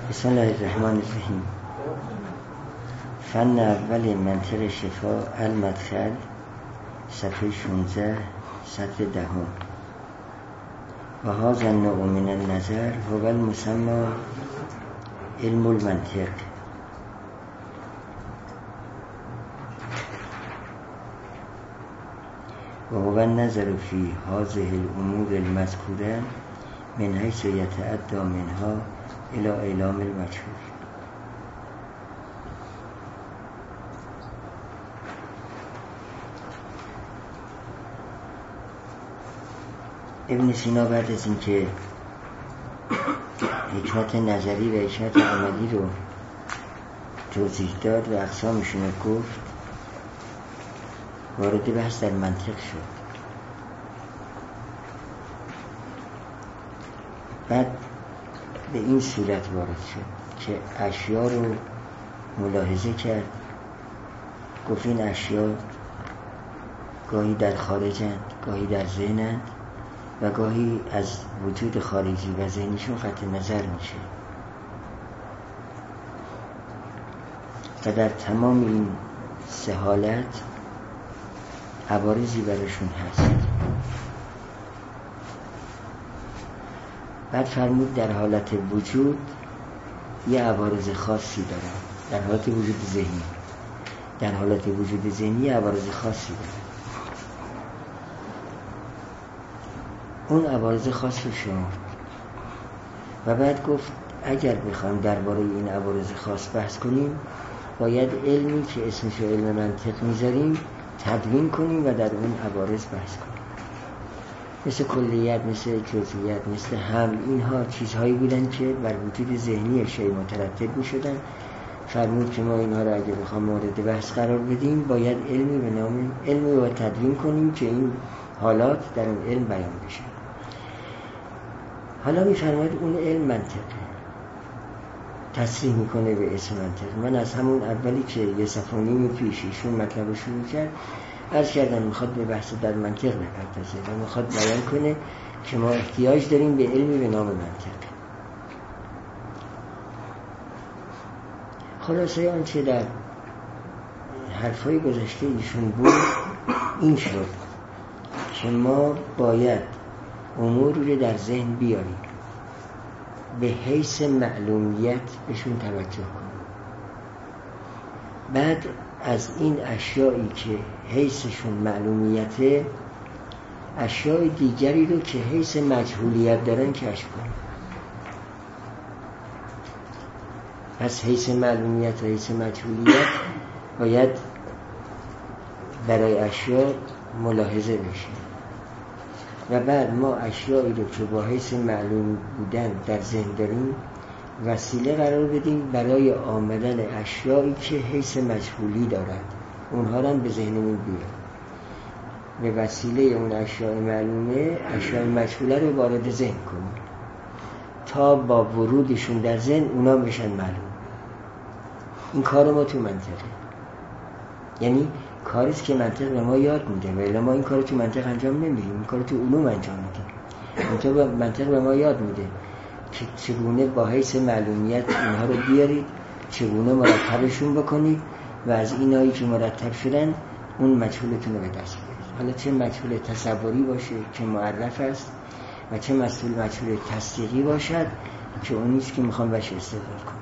بسم الله الرحمن الرحیم. فن اول منطق شفا المدخل، صفحه 16 سطر 10. و هذا النوع من النظر هو المسمى علم المنطق. و هو النظر في هذه الامور المذکوره من حیث یتعدی منها الى اعلام المجهول. ابن سینا بعد از اینکه حکمت نظری و حکمت عملی رو توضیح داد و اقسامشون رو گفت، وارد بحث در منطق شد. بعد به این صورت وارد شد که اشیا رو ملاحظه کرد. گفت این اشیا گاهی در خارجند، گاهی در ذهنند و گاهی از وجود خارجی و ذهنیشون قطع نظر میشه و در تمام این سه حالت عوارضی براشون هست. بعد فرمود در حالت وجود یه عوارض خاصی دارن، در حالت وجود ذهنی، در حالت وجود ذهنی عوارض خاصی دارن. اون عوارض خاص رو شمرد و بعد گفت اگر بخوایم درباره این عوارض خاص بحث کنیم باید علمی که اسمش رو علم منطق میذاریم تدوین کنیم و در اون عوارض بحث کنیم. مثل کلیت، مثل جزئیات، مثل حمل، اینها چیزهایی بودن که بر وجود ذهنی شیء مترتب میشدن. فرمود که ما اینها را اگه بخوام مورد بحث قرار بدیم باید علمی به نام علمی رو تدوین کنیم که این حالات در اون علم بیان بشه. حالا میفرماید اون علم منطقه، تصریح میکنه به اسم منطق. من از همون اولی که یه صفحه و نیم پیش ایشون مطلب رو شروع کرد عرض کردم میخواد به بحث در منطق بپردازه و میخواد بیان کنه که ما احتیاج داریم به علمی به نام منطق. خلاصه آنچه در حرفای گذشته ایشون بود این شد که ما باید اموری رو در ذهن بیاریم، به حیث معلومیت بهشون توجه کنیم. بعد از این اشیایی که حیثشون معلومیته اشیای دیگری رو که حیث مجهولیت دارن کشف کنیم. پس حیث معلومیت و حیث مجهولیت باید برای اشیا ملاحظه بشه و بعد ما اشیایی رو که با حیث معلوم بودن در ذهن داریم وسیله قرار بدیم برای آمدن اشیایی که حیث مجهولی دارد، اونها رو هم به ذهنمون بیاریم. به وسیله اون اشیاء معلومه اشیاء مجهوله رو وارد ذهن کنیم تا با ورودشون در ذهن اونا بشن معلوم. این کار ما تو منطقه، یعنی کاریست که منطق به ما یاد میده، ولی ما این کار تو منطق انجام نمیدیم، این کار تو علوم انجام میدیم. منطق به ما یاد میده که چگونه با حیث معلومیت اینها رو بیارید، چگونه مرتبشون بکنید و از اینایی که مرتب شدن اون مجهولتون رو به دست بیارید. حالا چه مجهول تصوری باشه که معرف است و چه مجهول تصدیقی باشد که اون نیست که میخوام بهش استدلال کنم.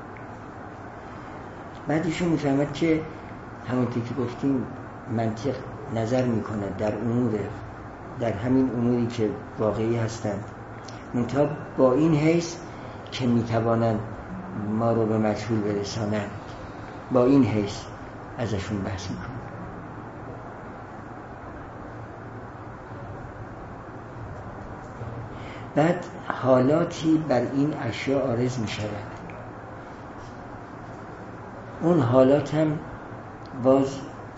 بعدشون میفهمد که همونطور که گفتیم منطق نظر میکنه در همین اموری که واقعی هستند، منتها با این حیث که میتوانند ما رو به مجهول برسانند، با این حیث ازشون بحث میکنه. بعد حالاتی بر این اشیاء عارض میشود. اون حالات هم باز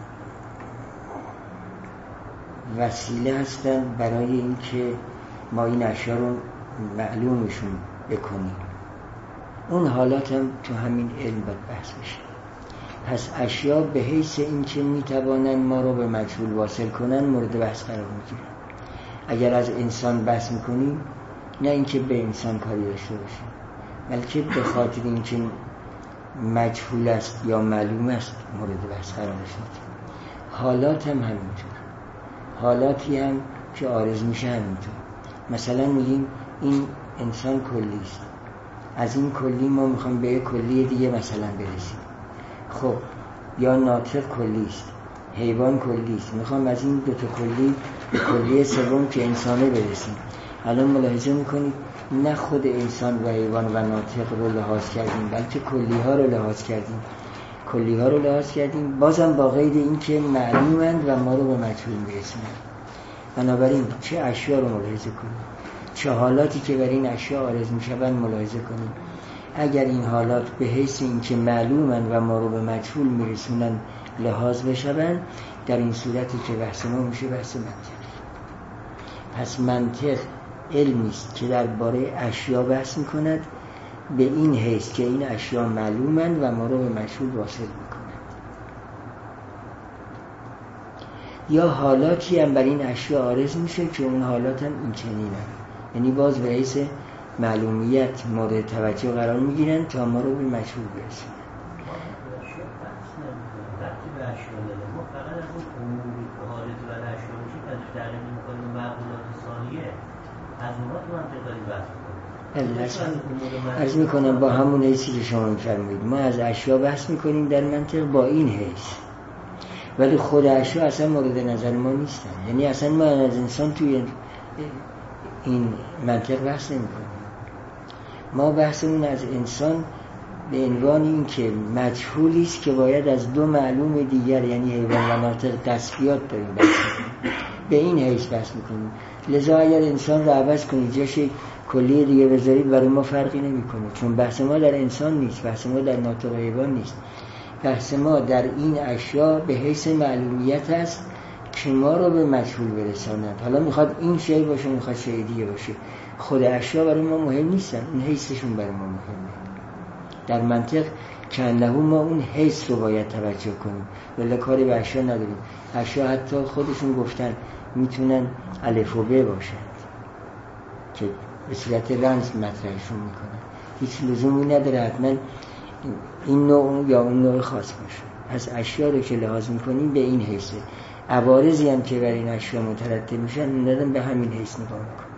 وسیله هستن برای این که ما این اشیاء رو معلومشون بکنیم. اون حالات هم تو همین علم باید بحث بشه. پس اشیاء به حیث این که میتوانن ما رو به مجهول واصل کنن مورد بحث قرار میگیرن. اگر از انسان بحث میکنیم نه اینکه به انسان کاری داشته باشیم، بلکه به خاطر اینکه مجهول است یا معلوم است مورد بحث قرار شد. حالات هم همینطور، حالاتی هم که عارض میشه همینطور. مثلا میگیم این انسان کلی است، از این کلی ما میخوام به کلی دیگه مثلا برسیم. خب یا ناطق کلی است، حیوان کلی است، میخوام از این دو تا کلی به کلی سوم که انسانه برسیم. الان ملاحظه میکنید نه خود انسان و حیوان و ناطق رو لحاظ کردیم، بلکه کلی ها رو لحاظ کردیم. کلی ها رو لحاظ کردیم بازم با قید این که معلومند و ما رو به مجهول میرسونند. بنابراین چه اشیا رو ملاحظه کنیم، چه حالاتی که بر این اشیا عارض میشوند ملاحظه کنیم. اگر این حالات به حیث این که معلومند و ما رو به مجهول میرسونند لحاظ بشوند، در این صورتی که بحث ما میشه بحث منطق. پس منطق علمی است که درباره اشیا بحث میکند به این حیث که این اشیا معلومند و ما رو به مجهول واصل میکنند. یا حالاتی هم بر این اشیا عارض میشه که اون حالات هم این چنینند، یعنی باز به حیث معلومیت مورد توجه قرار میگیرن تا ما رو به مجهول برسونن. ما فقط از اون اموری که حالت و اشیا میشه که ازش تعریف میکنیم معقولات ثانیه از اونها تو منطق داریم بحث میکنیم. عرض میکنم با همون حیثی که شما میفرمایید ما از اشیا بحث میکنیم در منطق با این حیث، ولی خود اشیا اصلا مورد نظر ما نیستن. یعنی اصلا ما از انسان توی این منطق بحث نمیکنیم. ما بحثمون از انسان به عنوان این که مجهولی است که باید از دو معلوم دیگر یعنی حیوان و ناطق تثبیت داریم بحث میکنیم، به این حیث بحث میکنیم. لذا اگر انسان رو عوض کنید جاش کلی دیگه بذارید برای ما فرقی نمیکنه، چون بحث ما در انسان نیست، بحث ما در ناطق و حیوان نیست، بحث ما در این اشیا به حیث معلومیت است که ما رو به مجهول برساند. حالا میخواد این شی باشه میخواد شی دیگه باشه، خود اشیا برای ما مهم نیستن، این حیثشون برای ما مهمه. در منطق کنده ما اون حیث رو باید توجه کنیم، ولی کاری به اشیا نداریم. اشیا حتی خودشون گفتن میتونن الف و ب باشن که به صورت رمز مطرحشون میکنن، هیچ لزومی نداره حتما این نوع یا اون نوع خاص باشه. پس اشیا رو که لحاظ میکنیم به این حیثه، عوارضی هم که بر این اشیا مترتب میشن اون به همین حیث نگاه میکنن.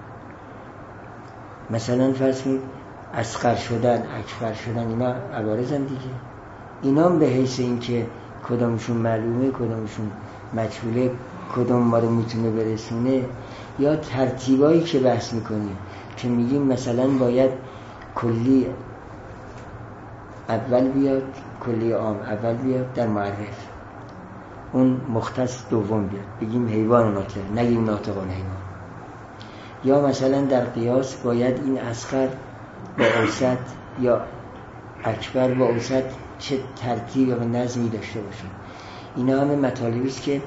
مثلا فرض کنید اصغر شدن، اکبر شدن، اینا عوارضن دیگه. اینا هم به حیث این که کدامشون معلومه کدامشون مجهوله، کدام ما رو میتونه برسونه، یا ترتیبایی که بحث میکنیم که میگیم مثلا باید کلی اول بیاد، کلی عام اول بیاد در معرف، اون مختص دوم بیاد، بگیم حیوان و ناطق، نگیم ناطق و حیوان. یا مثلا در قیاس باید این اصغر با اوسط یا اکبر با اوسط چه ترتیب و نظمی داشته باشه. اینا همه مطالبی است که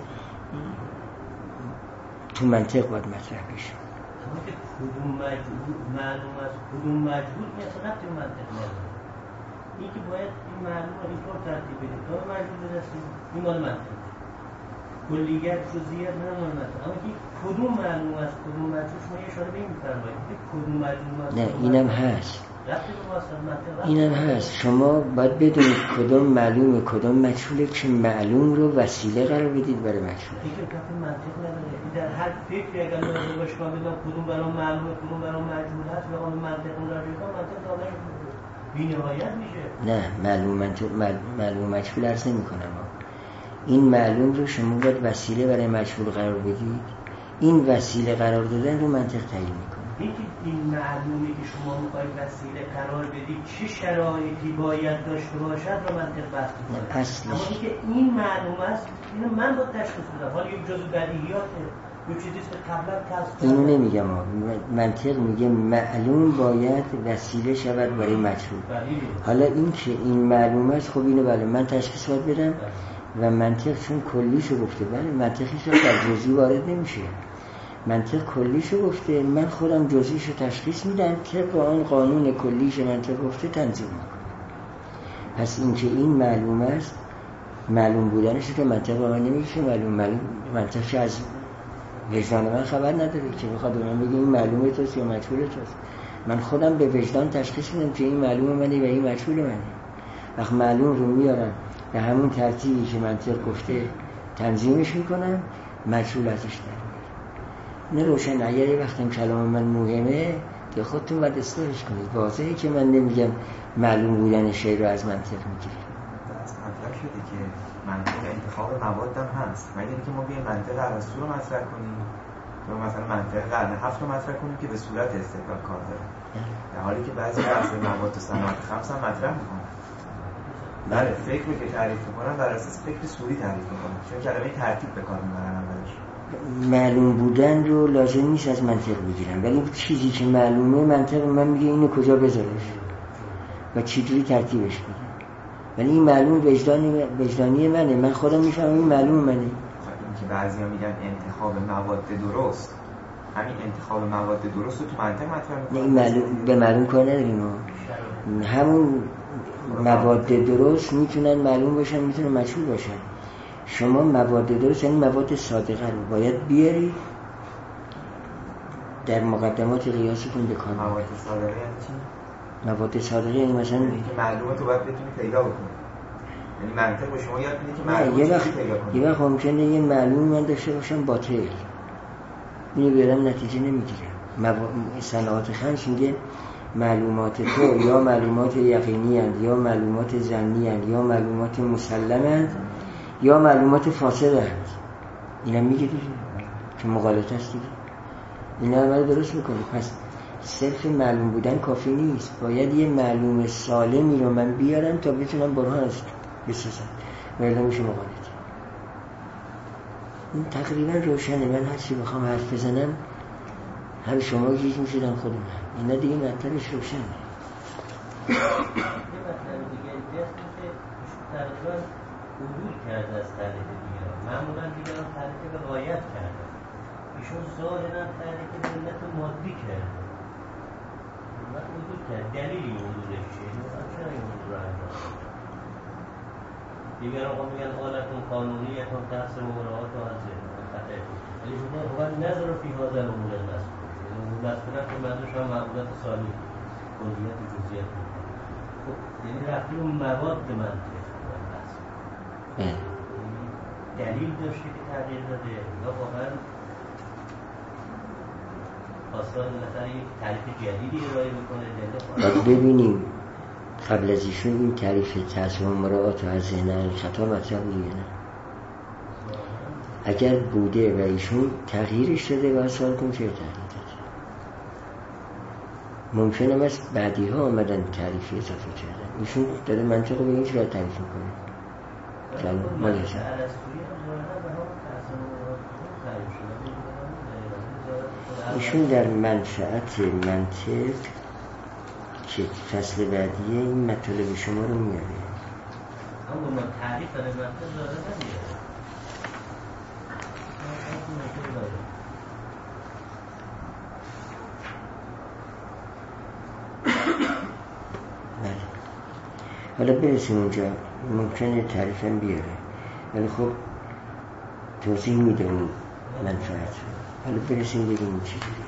تو منطق باید مطرح بشه. اما که کدوم معلوم است کدوم مجهول نیست، ربطی به منطق نداره. این که باید این معلوم رو اینطور ترتیب بدیم تا مجهول برسیم، این مال منطق. کلیت جزئیات نه مال منطق. اما که کدوم معلوم است کدوم مجهول، شما یه اشاره به این می‌فرمایید که کدوم معلوم است. نه اینم هست، ربطی به منطق اینم هست. شما باید بدونید کدوم معلومه کدوم مجهوله که معلوم رو وسیله قرار بدید برای مجهول. این که کافی منطق نداره. در هر فکری اگر لازم باشه که بدونم کدوم برام معلومه کدوم برام مجهول هست، به قانون منطق اون را بیارم، منطق دادن بی‌نهایت میشه. نه معلوم مجهول عرض نمی‌کنم. این معلوم رو شما باید وسیله برای مجهول قرار بدید. این وسیله قرار دادن رو منطق تعیین می‌کنه. این معلومی که شما می‌خواید وسیله قرار بدید چه شرایطی باید داشته باشد رو منطق بحث می‌کنه. اصلیش اما اینکه این معلوم است اینو من با تشخیص بدم. حالا یک جزء بدیهیاته، یه چیزی است که قبلا کسب اینو نمیگم. منطق میگه معلوم باید وسیله شود برای مجهول. حالا این که این معلوم است، خب اینو بله من تشخیص باید بدم و منطق چون کلیشو گفته، بله منطقیش در جزئی وارد نمیشه. منطق کلیشو گفته، من خودم جزئیشو تشخیص میدم، طبق آن قانون کلیش منطق گفته تنظیم میکنم. پس این که این معلوم است، معلوم بودنش که منطق به من نمیشه معلوم منطق از وجدان من خبر نداره که بخواد به من بگه این معلومه توست یا مجهول توست. من خودم به وجدان تشخیص میدم که این معلوم منه و این مجهول منه. وقت معلوم رو میارم به همون ترتیبی که منطق گفته تنظیمش میکنم، مجهول ازش در میارم. نه روشن. اگر یه وقتم کلام من مهمه که خودتون باید اصلاحش کنید. واضحه که من نمیگم معلوم بودن شی رو از منطق میگیریم. از مطلب شده که منطق انتخاب مواد هم هست. مگر اینکه ما بیایم منطق ارسطو رو مطرح کنیم یا مثلا منطق قرن 7 رو مطرح کنیم که به صورت استدلال کار داره، در حالی که بعضی بحث مواد و صنایع خمس هم مطرح میکنن. بله، فکر که تعریف میکنن بر اساس فکر سوری تعریف میکنن، چون کلمه ترتیب به کار میبرن اولش. معلوم بودن رو لازم نیست از منطق بگیرم، ولی چیزی که معلومه منطق من میگه اینو کجا بذارش و چجوری ترتیبش بده. ولی این معلوم وجدانی منه، من خودم میفهمم این معلوم منه. این که بعضیا میگن انتخاب مواد درست، همین انتخاب مواد درست رو تو منطق مطرح میکنن. این معلوم به معلوم کار نداریم. همون مواد درست میتونن معلوم باشن، میتونن مجهول باشن. شما مواد درست یعنی مواد صادقه رو باید بیاری در مقدمات قیاستون بکن. مواد صادقه یعنی چی؟ مواد صادقه یعنی مثلا اینکه معلومه تو باید بتونی پیدا بکنی. یعنی منطق به شما یاد میده که معلومه چی پیدا کنی. یه وقت ممکنه یه معلوم من داشته باشم باطل، اینو بیارم نتیجه نمیگیرم. صنعات خمس میگه معلومات تو یا معلومات یقینی هست یا معلومات ظنی هست یا معلومات مسلم هست یا معلومات فاسد هست. اینا میگه دیگه که مغالطه است دیگه. اینا رو درست میکنه. پس صرف معلوم بودن کافی نیست، باید یه معلوم سالمی رو من بیارم تا بتونم برهانش بسازم، ولی میشه مغالطه. این تقریبا روشنه. من هر چی بخوام حرف بزنم هم شما گیج میشیدن خودم، اینا دیگه مطلبش روشنه. یه مطلب دیگه هست که تقریبا عبور کرده از تعریف دیگران. معمولا دیگران تعریف به غایت کرده، ایشون ظاهرا تعریف به علت مادی کرده و عبور کرد. دلیلی عبورش چیه؟ مثلا چرا این عبور رو انجام کرد؟ دیگران میگن آلتون قانونیتون تحصیل مراعات و از خطر، ولی شما باید نظر فی هذا الامور المذکور، امور مذکوره که منظورش هم معمولات سالی کلیت و جزئیات میکنه. خب یعنی رفتی اون مواد منطق دلیل داشته که تغییر داده یا واقعا خواستار مثلا یک تعریف جدیدی ارائه میکنه؟ ببینیم قبل از ایشون این تعریف تحصیل مراعات و از ذهن خطا مطرح بوده نه؟ اگر بوده و ایشون تغییرش داده و سوال کن چه تغییر داده. ممکنه مثل بعدی ها آمدن تعریفی اضافه کردن، ایشون داده منطق رو به این صورت تعریف میکنه. ایشون در منفعت منطق که فصل بعدیه این مطالب شما رو میاره. اما ما تعریف در منطق داره نمیاره. حالا برسیم اونجا ممکنه تعریفم بیاره، ولی خب توضیح میده اون منفعت. حالا برسیم بگیم چی دیگه.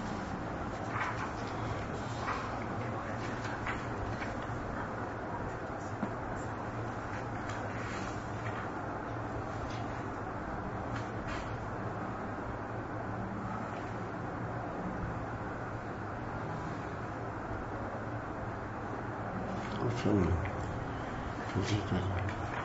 توضیح دادم.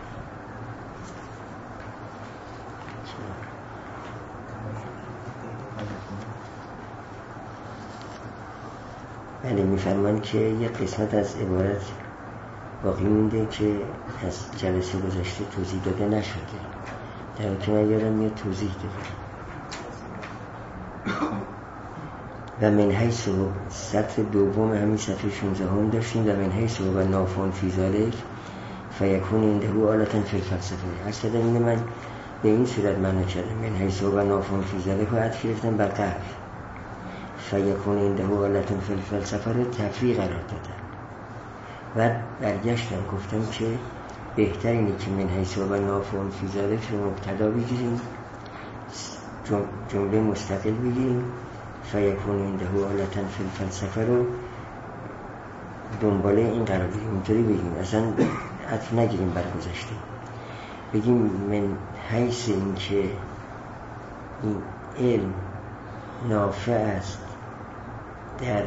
بله میفرمان که یه قسمت از عبارت باقی مونده که از جلسه گذشته توضیح داده نشده، در حالی که من یادم یه توضیح داده. و من حیث سطر دوم همین صفحه 16 هم داشتیم و من حیث و نافون فی ذالک فیکون عنده آلتا فی الفلسفه. اصلا اینه من به این صورت معنی کردم. من حیث و نافون فی ذالک رو عطف گرفتم بر قبل، فیکون عنده آلتا فی الفلسفه رو تفریق قرار دادم و برگشتم گفتم که بهتر اینه که من حیث و نافون فی ذالک رو مبتدا بگیریم، جمله مستقل بگیریم، فیکون عنده آلتا فی الفلسفه رو دنباله این قرار بگیم، اینطوری بگیم، اصلا عطف نگیریم بر گذشته، بگیم من حیث این که این علم نافع است در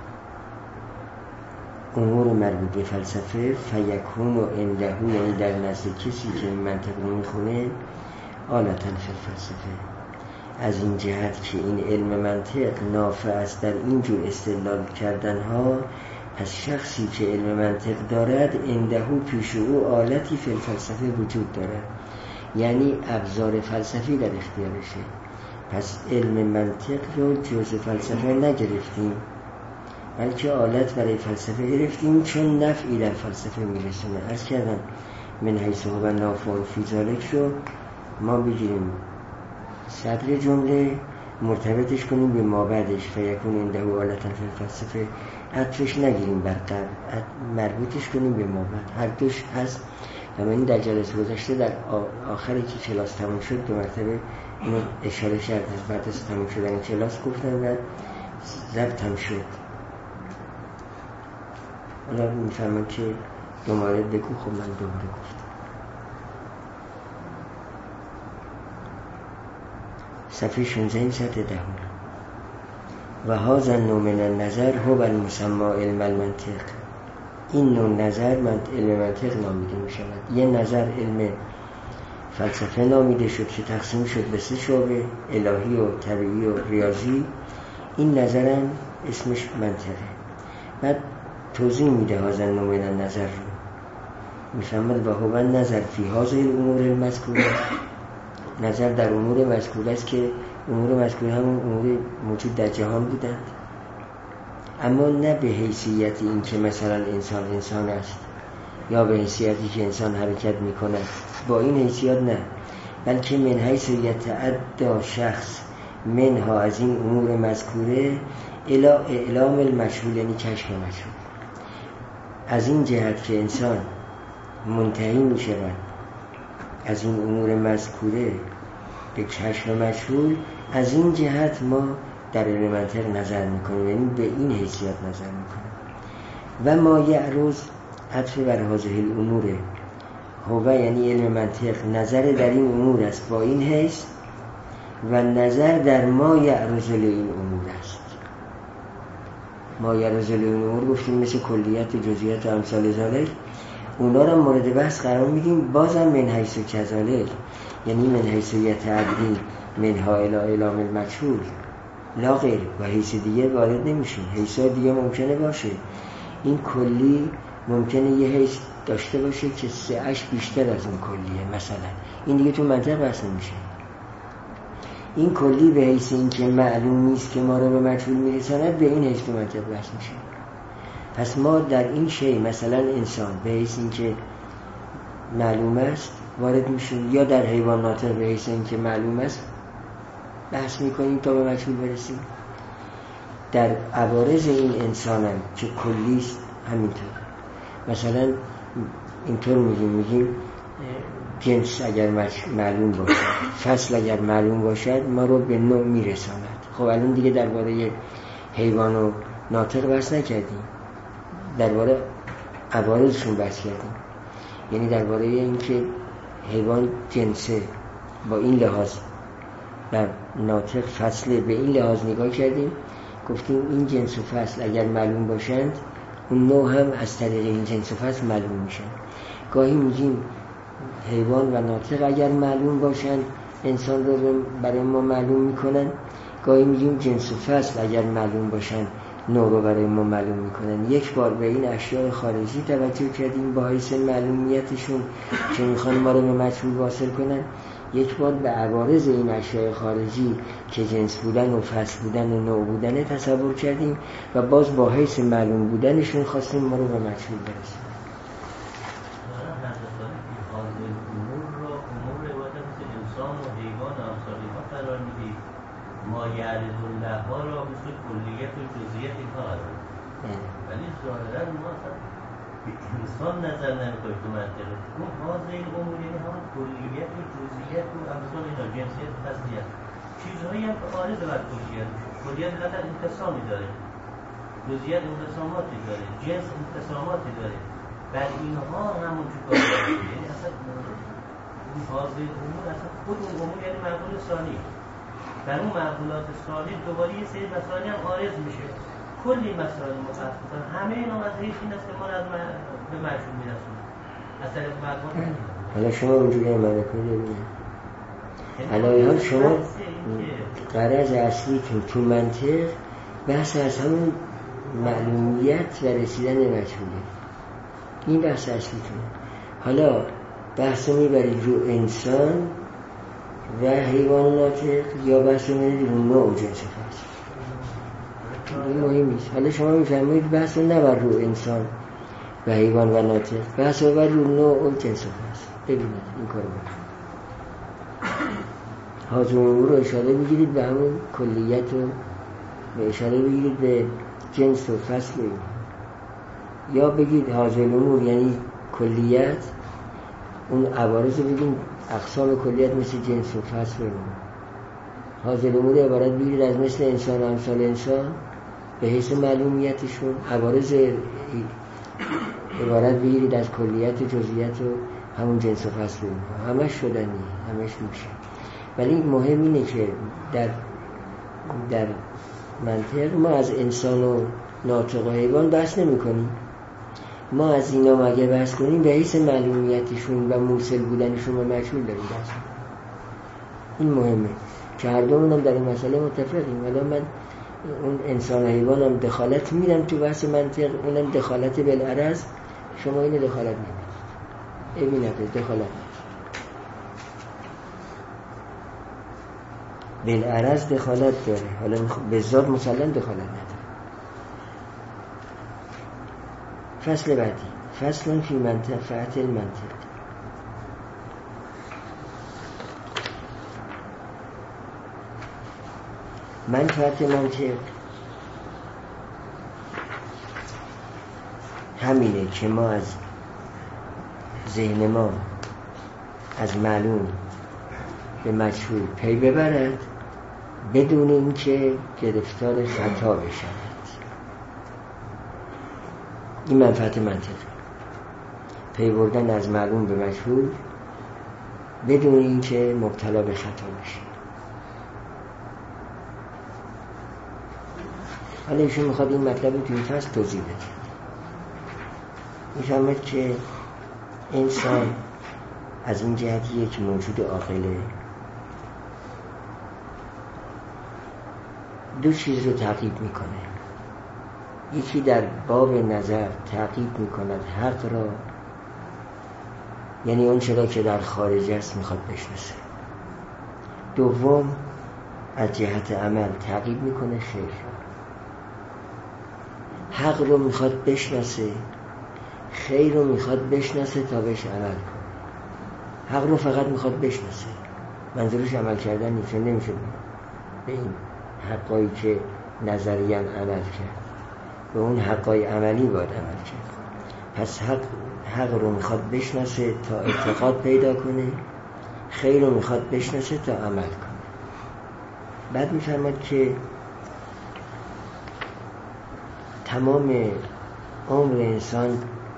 امور مربوط به فلسفه، فیکون و عنده، یعنی در نزد کسی که این منطق رو میخونه، آلتن فی فلسفه، از این جهت که این علم منطق نافع است در اینجور استدلال کردن ها، پس شخصی که علم منطق دارد عنده پیش او آلتی فی فلسفه وجود دارد، یعنی ابزار فلسفی در اختیارشه. پس علم منطق رو جزء فلسفه نگرفتیم، بلکه آلت برای فلسفه گرفتیم، چون نفعی در فلسفه میرسونه. از کردم من حیث هو نافع فی ذلک رو ما بگیریم صدر جمله، مرتبطش کنیم به ما بعدش، فیکون عنده آلتا فی الفلسفه، عطفش نگیریم بر قبل، مربوطش کنیم به ما بعد. هر دوش هست. و من در جلسه گذشته در آخری که کلاس تموم شد 2 مرتبه اینو اشاره کردم، بعد از تموم شدن کلاس گفتم و ضبط هم شد. حالا میفهمم که 2 مورد بگو، خب من 2 مورد گفتم. صفحه 16 سطح 10. و هذا النوع من النظر هو المسمى علم المنطق. این نوع نظر علم منطق نامیده می شود. یه نظر علم فلسفه نامیده شد که تقسیم شد به 3 شعبه، الهی و طبیعی و ریاضی. این نظرم اسمش منطقه. بعد توضیح میده هذا النوع من النظر رو، میفهمد و هو نظر فی هذه الامور المذکوره، نظر در امور مذکوره است که امور مذکوره همون امور موجود در جهان بودند، اما نه به حیثیت این که مثلا انسان است، یا به حیثیتی که انسان حرکت میکنه، با این حیثیت نه، بلکه من حیث یتعدی شخص منها، از این امور مذکوره، الی اعلام المجهول، یعنی کشف مجهول. از این جهت که انسان منتهی می شود از این امور مذکوره به کشف مجهول، از این جهت ما در علم منطق نظر میکنیم، یعنی به این حیثیت نظر میکنیم. و ما یعرض عطف بر هذه الامور هو، یعنی علم منطق نظر در این امور است با این حیث، و نظر در ما یعرض این امور است. ما یعرض این امور گفتیم مثل کلیت و جزئیات و امثال ذالک، اونا رو مورد بحث قرار میدیم، بازم من حیث کذالک، یعنی من حیث یتعدی منها الی اعلام المجهول لا غیر، و حیث دیگه وارد نمیشیم. حیث دیگه ممکنه باشه، این کلی ممکنه یه حیث داشته باشه که 3 بیشتر از اون کلیه، مثلا این دیگه تو منطق بحث نمیشه. این کلی به حیث این که معلوم نیست که ما رو به مجهول میرساند، به این حیث تو منطق بحث میشه. پس ما در این شی، مثلا انسان به حیث این که معلوم است وارد میشیم، یا در حیوانات به حیث این که معلوم است بحث میکنیم تا به مجهول برسیم. در عوارض این انسان هم که کلیست همینطور. مثلا اینطور میگیم جنس اگر معلوم باشد، فصل اگر معلوم باشد، ما رو به نوع میرساند. خب الان دیگه درباره حیوان و ناطق بحث نکردیم، درباره عوارضشون بحث کردیم، یعنی درباره این که حیوان جنسه با این لحاظ و ناطق فصله به این لحاظ نگاه کردیم، گفتیم این جنس و فصل اگر معلوم باشند، اون نوع هم از طریق این جنس و فصل معلوم میشن. گاهی میگیم حیوان و ناطق اگر معلوم باشند انسان رو برای ما معلوم میکنن، گاهی میگیم جنس و فصل اگر معلوم باشند نوع رو برای ما معلوم میکنن. یک بار به این اشیاء خارجی توجه کردیم با حیث معلومیتشون که میخوان ما رو به مجهول واصل کنن، یک بار به عوارض این اشیاء خارجی که جنس بودن و فصل بودن و نوع بودن تصور کردیم و باز با حیث معلوم بودنشون خواستیم ما رو به مجهول برسیم. ما یعرض الله ها را مثل کلیت و جزئیات اینها قرار ولی ظاهرا ما انسان نظر نمی‌کنه تو منطقه. اون حاضر این امور یعنی همون کلیت و جزئیات و امثال اینا، جنسیت و فصلیت، چیزهایی هم که عارض بر کلیت میشه. کلیت قدر انقسامی داره، جزئیات انقساماتی داره، جنس انقساماتی داره. بر اینها همون چیکار داره، یعنی اصلا اون حاضر امور اصلا خود اون امور یعنی معقول ثانی، در اون معقولات ثانی دوباره یه سری مسائل هم عارض میشه، کلی مسائل متفاوت. همه اینا مزهیش این است که ما رو به مجهول میرسونه از طریق معقول. حالا شما اونجوری عمل کنید، الان شما غرض اصلیتون تو منطق بحث از همون معلومیت و رسیدن مجهوله، این بحث اصلیتونه. حالا بحث میبرید رو انسان و حیوان ناطق یا بحث میبرید رو نوع و جنس خاص، این مهم نیست. حالا شما میفرمایید بحث رو نبر رو انسان و حیوان و ناطق، بحث رو بر رو نوع و جنس خاص. ببینید این کار باید حاضر امور رو اشاره بگیرید به همون کلیت و به اشاره بگیرید به جنس و فصل، یا بگید حاضر امور یعنی کلیت، اون عوارض رو بگید اقسام کلیت مثل جنس و فصل. حاضر امور عبارت بگیرید از مثل انسان و امثال انسان به حیث معلومیتشون، عوارض عبارت بگیرید از کلیت و جزئیات و همون جنس و فصل، همش شدنی، همش میشه. ولی مهم اینه که در منطق ما از انسان و ناطق و حیوان بحث نمی کنیم. ما از اینا مگه بحث کنیم به حیث معلومیتشون و موصل بودنشون و مجهول داریم بحث کنیم. این مهمه که هر دومون هم در این مسئله متفقیم. ولی من اون انسان و حیوان هم دخالت میدم تو بحث منطق، اونم دخالت بالعرض، شما اینو دخالت نمید. این نفر دخالت بالعرض دخالت داره، حالا به ذات مسلم دخالت نداره. فصل بعدی، فصل فی منفعت المنطق. منفعت منطق همینه که ما از ذهن ما از معلوم به مجهول پی ببرد بدون اینکه گرفتار خطا بشود. این منفعت منطق، پی بردن از معلوم به مجهول بدون اینکه مبتلا به خطا بشه. حالا ایشون میخواد این مطلب رو توی این فصل توضیح بده. میفهمد که انسان از این جهتیه که موجود عاقله، دو چیز رو تعقیب میکنه. یکی در باب نظر تعقیب میکند حق را، یعنی اون چرا که در خارج است میخواد بشناسه. دوم از جهت عمل تعقیب میکنه خیر را. حق رو میخواد بشناسه، خیر رو میخواد بشناسه تا بهش عمل کنه. حق رو فقط میخواد بشناسه، منظورش عمل کردن نیست، نمیشه به این حقایی که نظریاً عمل کرد، به اون حقای عملی باید عمل کرد. پس حق رو میخواد بشناسه تا اعتقاد پیدا کنه، خیر رو میخواد بشناسه تا عمل کنه. بعد میفرماد که تمام عمر انسان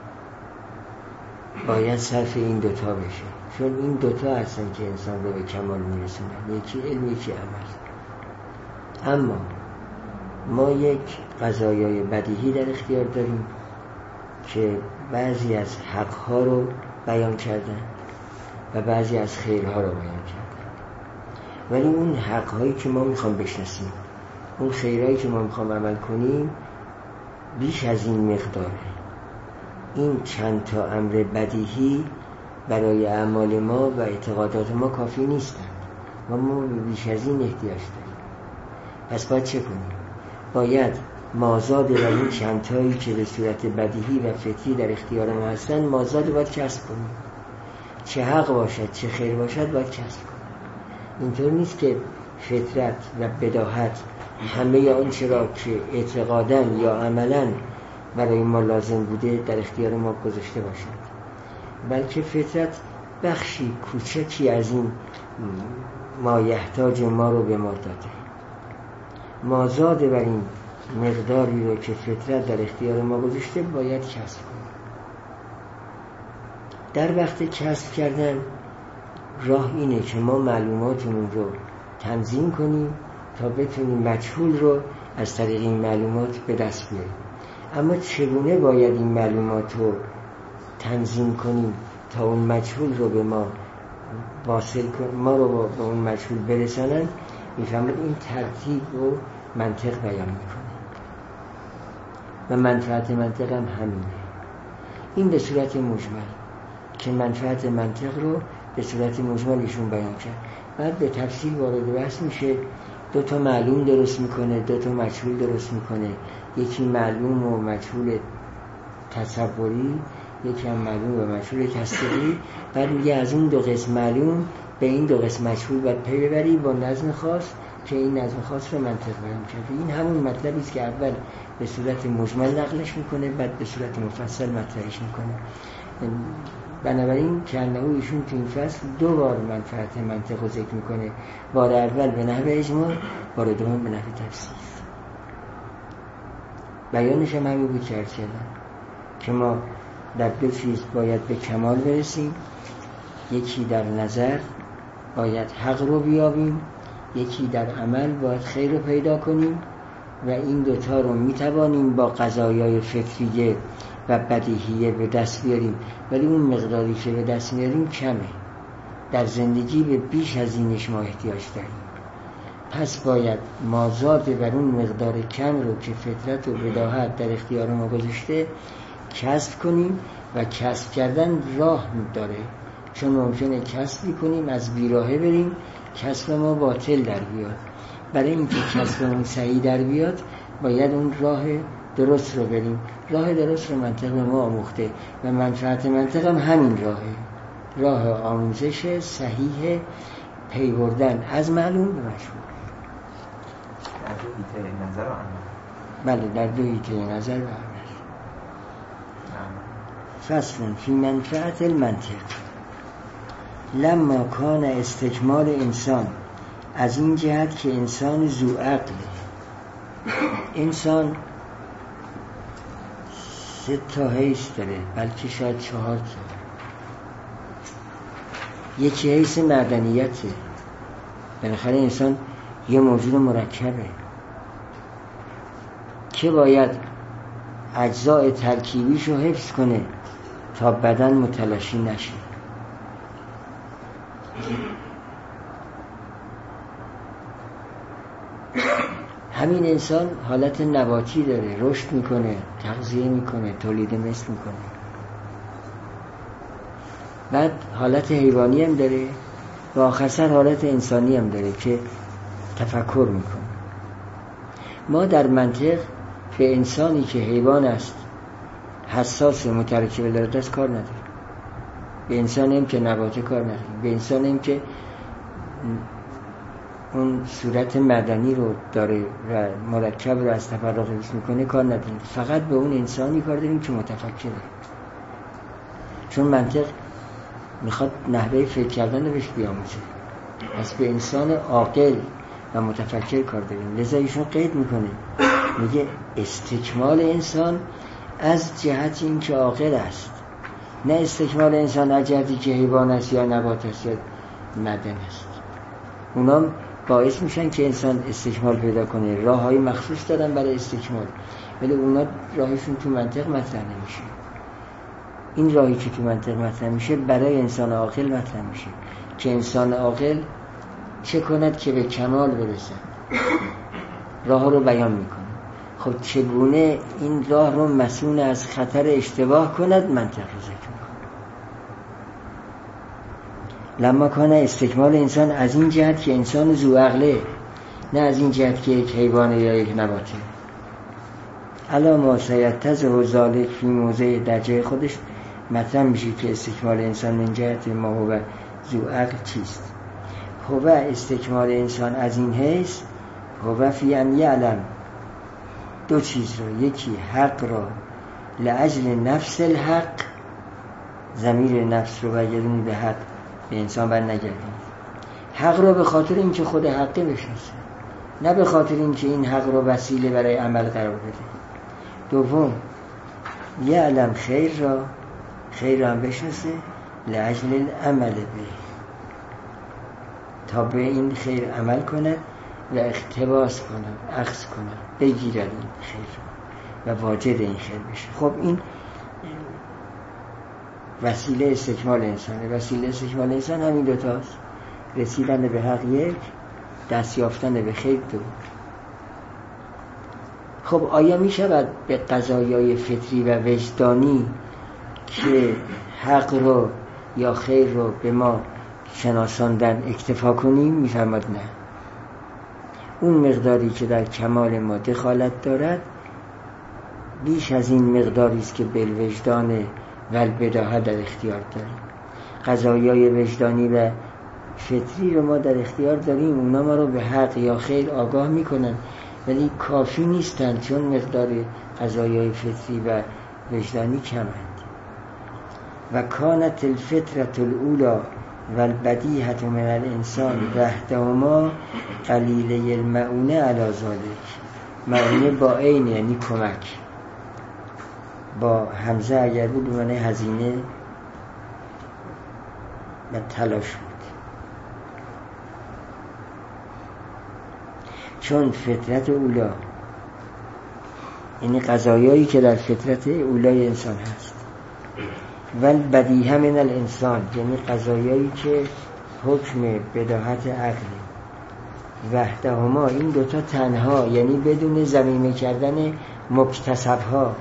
باید صرف این دوتا بشه، چون این دوتا هستن که انسان رو به کمال میرسونن، یکی علم یکی عمل. اما ما یک قضایای بدیهی در اختیار داریم که بعضی از حقها رو بیان کردن و بعضی از خیرها رو بیان کردن، ولی اون حقهایی که ما میخوام بشناسیم، اون خیرهایی که ما میخوام عمل کنیم بیش از این مقداره. این چند تا امر بدیهی برای اعمال ما و اعتقادات ما کافی نیستن و ما بیش از این احتیاج داریم. پس باید چه کنیم؟ باید مازاد و این چند تایی که به صورت بدیهی و فطری در اختیار ما هستن، مازاد باید کسب کنیم. چه حق باشد چه خیر باشد باید کسب کنیم. اینطور نیست که فطرت و بداهت همه آنچه را که اعتقاداً یا عملاً برای ما لازم بوده در اختیار ما گذاشته باشد، بلکه فطرت بخشی کوچکی از این مایحتاج ما رو به ما داده. مازاد بر این مقداری رو که فطرت در اختیار ما گذاشته باید کسب کنیم. در وقت کسب کردن راه اینه که ما معلوماتمون رو تنظیم کنیم تا بتونیم مجهول رو از طریق این معلومات به دست بیاریم. اما چگونه باید این معلومات رو تنظیم کنیم تا اون مجهول رو به ما واصل کنیم، ما رو به اون مجهول برسانن؟ میفهمید این ترتیب رو منطق بیان میکنه و منفعت منطق هم همینه. این به صورت مجمل که منفعت منطق رو به صورت مجمل ایشون بیان کرد. بعد به تفصیل وارد بحث میشه، 2 تا معلوم درست میکنه، 2 تا مجهول درست میکنه، یکی معلوم و مجهول تصوری، یکی هم معلوم و مجهول تصدیقی. بعد میگه از اون 2 قسم معلوم به این 2 قسم مجهول باید پی ببری با نظم خاص که این نظم خاص رو منطق بیان کرده. این همون مطلبی است که اول به صورت مجمل نقلش میکنه، بعد به صورت مفصل مطرحش میکنه. بنابراین کانه ایشون تو این فصل 2 بار منفعت منطق رو ذکر میکنه، بار اول به نحو اجمال، بار دوم به نحو تفصیل. بیانش هم همین بود که ما در 2 چیز باید به کمال برسیم. یکی در نظر باید حق رو بیابیم، یکی در عمل باید خیر رو پیدا کنیم و این 2 تا رو میتوانیم با قضایای فطریه و بدیهیه به دست بیاریم، ولی اون مقداری که به دست میاریم کمه. در زندگی به بیش از اینش ما احتیاج داریم. پس باید مازاد بر اون مقدار کم رو که فطرت و بداهت در اختیار ما گذاشته کسب کنیم و کسب کردن راه داره، چون ممکنه کسبی کنیم از بیراهه بریم کسب ما باطل در بیاد. برای اینکه کسبمون صحیح در بیاد باید اون راه درست رو بریم. راه درست رو منطق به ما آموخته و منفعت منطق هم همین راهه، راه آموزش صحیح پی بردن از معلوم به مجهول. در 2 حیطه نظر و عمل. بله، در 2 حیطه نظر و عمل. فصل فی منفعت المنطق. لما کان استکمال انسان، از این جهت که انسان ذو عقل، انسان 3 تا حیث داره، بلکه شاید 4 تا. یکی حیث معدنیته، بالاخره انسان یه موجود مرکبه که باید اجزاء ترکیبیش رو حفظ کنه تا بدن متلاشی نشه. همین انسان حالت نباتی داره، رشد میکنه، تغذیه میکنه، تولید مثل میکنه. بعد حالت حیوانی هم داره و آخر سر حالت انسانی هم داره که تفکر میکنه. ما در منطق به انسانی که حیوان است، حساس، مترکب الاراده است کار نداریم. به انسانی هم که نباته کار نداریم. به انسانی هم که اون صورت مدنی رو داره و مرکب رو از تفرق حفظ میکنه کار نداریم. فقط به اون انسانی کار داریم که متفکره، چون منطق میخواد نحوه فکر کردن رو بهش بیاموزه. پس به انسان عاقل و متفکر کار داریم. لذا ایشون قید میکنه، میگه استکمال انسان از جهت این که عاقل است، نه استکمال انسان از جهتی که حیوان است یا نبات است یا معدن است. اونا باعث میشن که انسان استکمال پیدا کنه، راههای مخصوص دارن برای استکمال، ولی اونا راهشون تو منطق مطرح نمیشه. این راهی که تو منطق مطرح میشه برای انسان عاقل مطرح میشه که انسان عاقل چه کند که به کمال برسد. راه رو بیان میکنه. خب چگونه این راه رو مسئول از خطر اشتباه کند؟ منطق رو ذکر میکنه. لما کان استکمال انسان، از این جهت که انسان ذو عقله، نه از این جهت که یک حیوان یا یک نباته. الا ما سیتضح ذلک فی موضع، در جای خودش مطرح میشه که استکمال انسان من جهت ما هو ذو عقل چیست. هو استکمال انسان از این حیث، هو فی ان یعلم، 2 چیز رو، یکی حق را لاجل نفس الحق، ضمیر نفس رو بگردونی به حق، به انسان بر نگردونی. حق رو به خاطر اینکه خود حقه بشناسه، نه به خاطر اینکه این حق رو وسیله برای عمل قرار بده. دوم یعلم خیر را هم بشناسه لاجل العمل به، تا به این خیر عمل کند و اقتباس کند، اخذ کند، بگیرد این خیر و واجد این خیر بشه. خب این وسیله استکمال انسانه. وسیله استکمال انسان همین دوتاست: رسیدن به حق یک، دست یافتن به خیر دو. خب آیا می شود به قضایای فطری و وجدانی که حق رو یا خیر رو به ما شناساندن اکتفا کنیم؟ می فرماد نه. اون مقداری که در کمال ما دخالت دارد بیش از این مقداری است که بالوجدان و البداهه در اختیار داریم. قضایای وجدانی و فطری رو ما در اختیار داریم، اونا ما رو به حق یا خیر آگاه میکنن، ولی کافی نیستن، چون مقدار قضایای فطری و وجدانی کمند. و کانت الفطرة الاولی و البدیهة من الانسان وحدهما قلیله المعونه علی ذلک. معونه با عین یعنی کمک، با همزه اگر بود معنی هزینه و تلاش بود. چون فطرت اولا یعنی قضایایی که در فطرت اولای انسان هست، و بدیهه من الانسان یعنی قضایایی که حکم بداهت عقلی، وحدهما این دوتا تنها یعنی بدون ضمیمه کردن مکتسبها،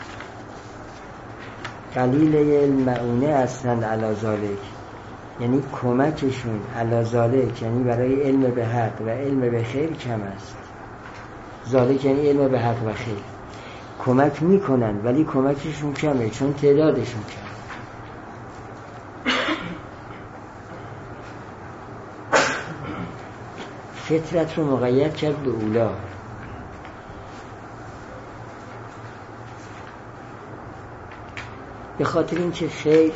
قلیل المعونه هستند علی ذالک یعنی کمکشون علی ذالک یعنی برای علم به حق و علم به خیر کم است. ذالک یعنی علم به حق و خیر. کمک میکنن ولی کمکشون کمه، چون تعدادشون کمه. فطرت رو مقید کرد به اولا. به خاطر اینکه خیر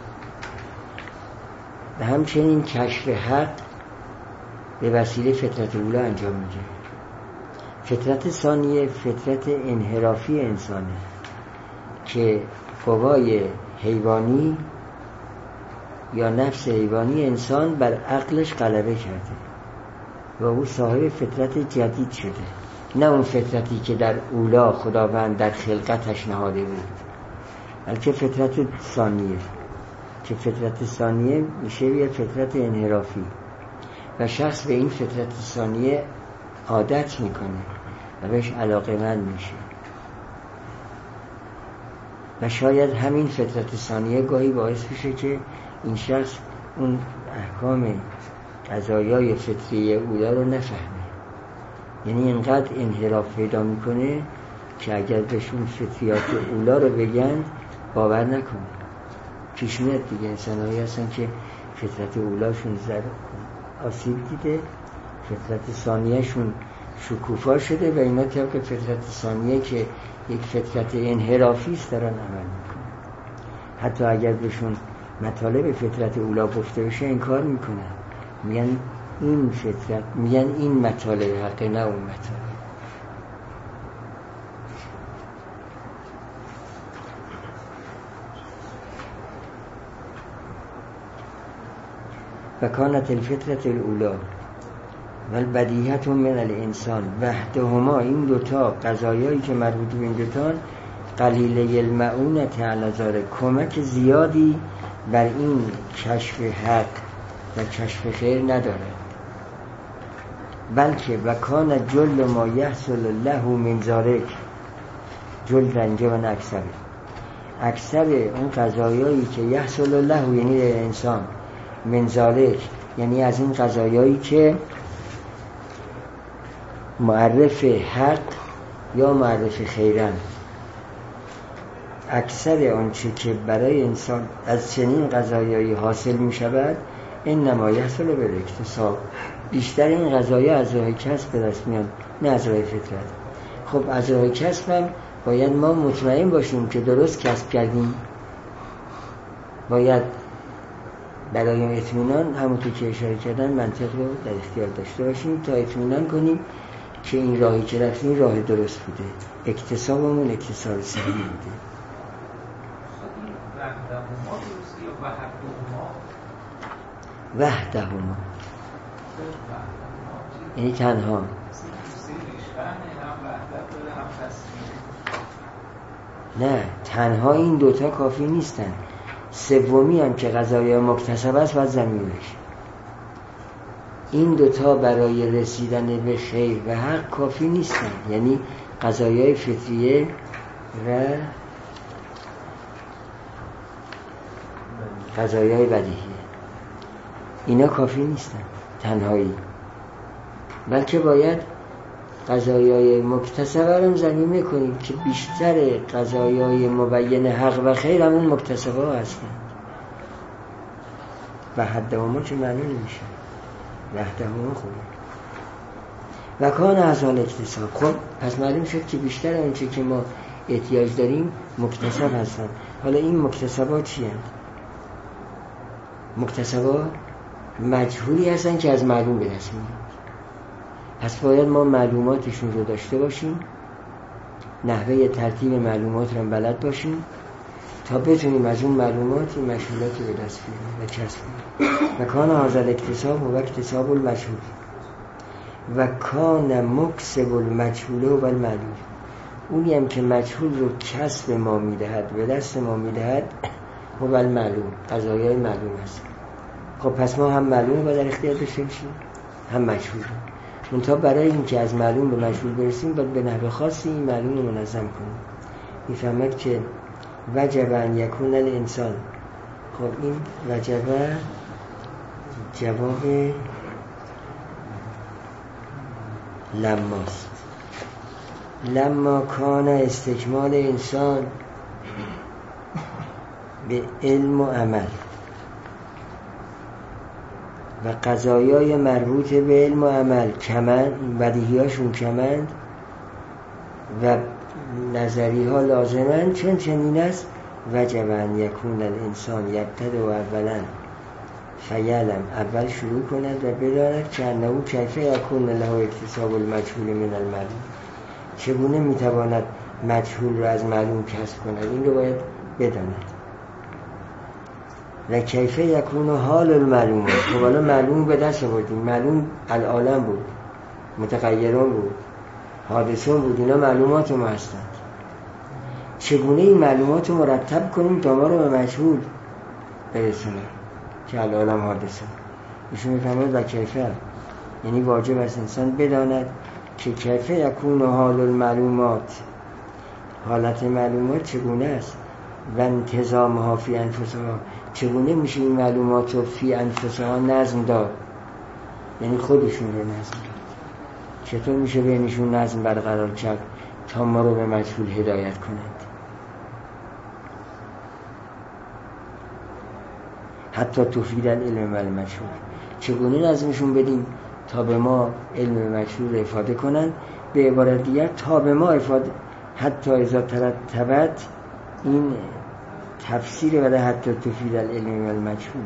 و همچنین کشف حق به وسیله فطرت اولا انجام میشه. فطرت ثانیه فطرت انحرافی انسانه که قوای حیوانی یا نفس حیوانی انسان بر عقلش غلبه کرده و او صاحب فطرت جدید شده، نه اون فطرتی که در اولا خداوند در خلقتش نهاده بود، بلکه فطرت ثانیه که فطرت ثانیه میشه یه فطرت انحرافی و شخص به این فطرت ثانیه عادت میکنه و بهش علاقه‌مند میشه و شاید همین فطرت ثانیه گاهی باعث میشه که این شخص اون احکام قضایای فطری اولا رو نفهمه. یعنی اینقدر انحراف پیدا میکنه که اگر بهشون فطریات اولا رو بگن باور نکنه. پیش میاد دیگه انسان‌هایی هستن که فطرت اولاشون آسیب دیده، فطرت ثانیه‌شون شکوفا شده و اینا طبق فطرت ثانیه که یک فطرت انحرافی است دارن عمل میکنن. حتی اگر بهشون مطالب فطرت اولا گفته بشه انکار میکنن، میگن این فطرت، میگن این مطالب حق نه اون مطالب. و کانت الفطرة الاولی و البدیهة من الانسان وحدهما این دوتا قضایایی که مربوط به این دوتا قلیله المعونه علی ذلک کمک زیادی بر این کشف حق و کشف خیر ندارد، بلکه و کان جل ما یحصل له من ذلک جل رنجه من اکثر اون قضایایی که یحصل له یعنی انسان من ذلک یعنی از این قضایایی که معرف حق یا معرف خیرن، اکثر آنچه که برای انسان از چنین قضایایی حاصل می شود انما یحصل بالاکتساب، بیشتر این قضایا از راه کسب به دست میان نه از راه فطرت. خب از راه کسب هم باید ما مطمئن باشیم که درست کسب کردیم، باید برای اطمینان همونطور که اشاره کردن منطق رو در اختیار داشته باشیم تا اطمینان کنیم که این راهی که رفتیم راه درست بوده، اکتسابمون اکتساب صحیح بوده. وحدهما یعنی تنها. نه تنها این دوتا کافی نیستن، سومی هم که قضایای مکتسب است باید ضمیر بشه. این دوتا برای رسیدن به خیر و حق کافی نیستن، یعنی قضایای فطریه و قضایای بدیهیه اینا کافی نیستن تنهایی، بلکه باید قضایای مکتسبه رو ضمیر کنیم که بیشتر قضایای مبین حق و خیر همون مکتسبه ها هستن. و حدهما چه معنی نمیشه، وحدهما خوبه. و کان از حال اکتساب. خب پس معلوم شد که بیشتر اونچه که ما احتیاج داریم مکتسب هستن. حالا این مکتسبات چی هستن؟ مکتسبات مجهولی هستن که از معلوم به دست میاد. پس باید ما معلوماتشون رو داشته باشیم، نحوه ترتیب معلومات رو بلد باشیم تا بتونیم از اون معلومات مشهولاتی به دست بیاریم و کسب کنیم. و کان هذا الاکتساب و اکتساب المشهول و کان مکسب المجهول و المعلوم. اونی هم که مجهول رو کسب ما میدهد، به دست ما میدهد، و المعلوم قضایای معلوم هست. خب پس ما هم معلوم باید در اختیار داشته باشیم، هم مجهول. منتها برای این که از معلوم به مجهول برسیم باید به نحو خاصی این معلوم رو منظم کنیم. میفهمد که وجب ان یکون الانسان. خب این وجب جواب لماست. لما کان استکمال انسان به علم و عمل و قضایای مربوط به علم و عمل کمند، بدیهیاشون کمند و نظری ها لازمند، چون چنین است وجب ان یکون الانسان یبتدئ اولا فیعلم، اول شروع کند و بداند که انه کیف یکون له اکتساب المجهول من المعلوم، چگونه میتواند مجهول را از معلوم کسب کند، این رو باید بداند. و کیف یکون حال المعلومات. خب حالا معلوم به دست آوردیم، معلوم العالم بود، متغیرون بود، حادثون بود، اینا معلومات ما هستند. چگونه این معلومات رو مرتب کنیم تا ما رو به مجهول برسونه که العالم حادثه. ایشون میفهمد و کیفه یعنی واجب است انسان بداند که کیفه یکون حال المعلومات، حالت معلومات چگونه است، و انتظامها فی انفسها، چگونه میشه این معلومات رو فی انفسها نظم داد، یعنی خودشون رو نظم داد. چطور میشه بینشون نظم برقرار کرد تا ما رو به مجهول هدایت کنند. حتی تفید العلم و المجهول، چگونه نظمشون بدیم تا به ما علم و مجهول افاده کنند. به عبارت دیگر تا به ما افاده، حتی اذا ترتبت، این تفسیر برای حتی تفید العلم و المجهول.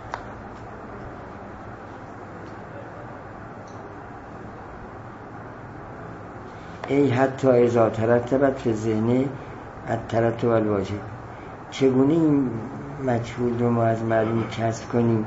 ای حتی اذا ترتبت فی ذهن الترتب الواجب، چگونه این مجهول رو ما از معلوم کسب کنیم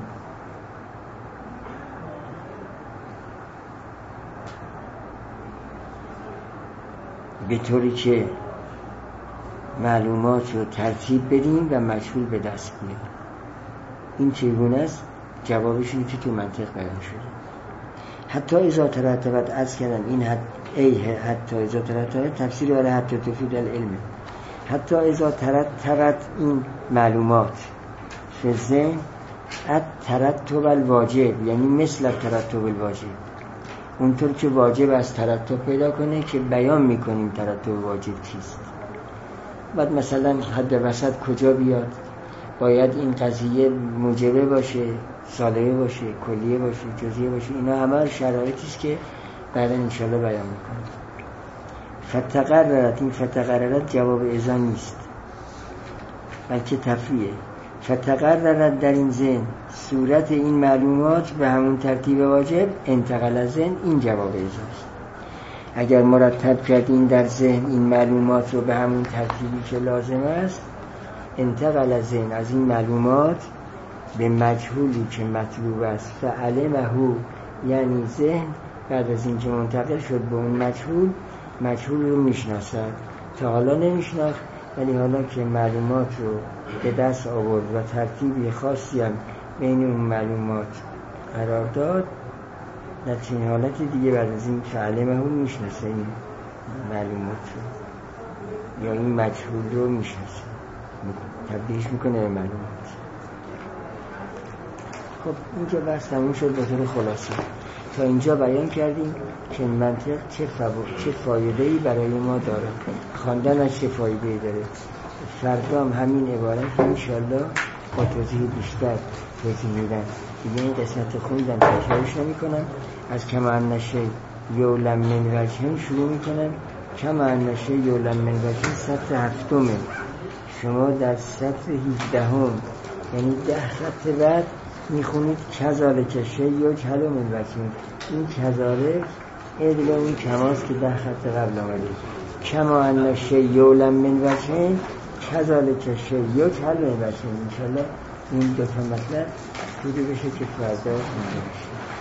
به طوری که معلومات رو ترتیب بدیم و مجهول به دست بیاریم. این چگونه است؟ جوابش اینه که تو منطق بیان شده. حتی اذا ترتبت، از کردم این حتی اذا ترتبت تفسیر برای حتی تفید العلم. حتی اذا ترتبت این معلومات فی ذهن الترتب الواجب، یعنی مثل الترتب الواجب، اونطور که واجب از ترتب پیدا کنه که بیان میکنیم ترتب واجب چیست. بعد مثلا حد وسط کجا بیاد، باید این قضیه موجبه باشه، سالبه باشه، کلیه باشه، جزئیه باشه، اینا همه شرایطی است که بعدا انشالله بیان میکنیم. فتقررت، این فتقررت جواب اذا نیست بلکه تفریعه. فتقررت در این ذهن صورت این معلومات به همون ترتیب واجب، انتقل از ذهن، این جواب اذاست. اگر مرتب کردیم در ذهن این معلومات رو به همون ترتیبی که لازم است، انتقل ذهن از این معلومات به مجهولی که مطلوب است. فعلمه، یعنی ذهن بعد از این که منتقل شد به اون مجهول رو میشناسد. تا حالا نمیشناخت، ولی حالا که معلومات رو به دست آورد و ترتیبی خاصی هم بین اون معلومات قرار داد، در چنین حالت دیگه بعد از این فعلمه میشناسه این معلومات رو یا این مجهول رو میشناسه، تبدیلش میکنه به معلومات. خب اینجا بحث تموم شد. به طور خلاصه تا اینجا بیان کردیم که منطق چه فایده‌ای برای ما داره، خواندنش چه فایده‌ای داره. فردا هم همین عبارت انشالله با توضیح بیشتر توضیح میدن. دیگه این قسمت خوندم تکرارش نمی‌کنم. از کما انشه یولم من وجهن شروع میکنم. کما انشه یولم من وجهن سطر 7. شما در سطر 17 یعنی 10 سطر بعد میخونید کذالک شیء کلم من وجهن. این کذالک ادله اون کماست که 10 خط قبل آمده. کما انشه یولم من وجهن کذالک شیء کلم من وجهن. انشالله این 2 تا مطلب شروع بشه که فردا اینجا بشه.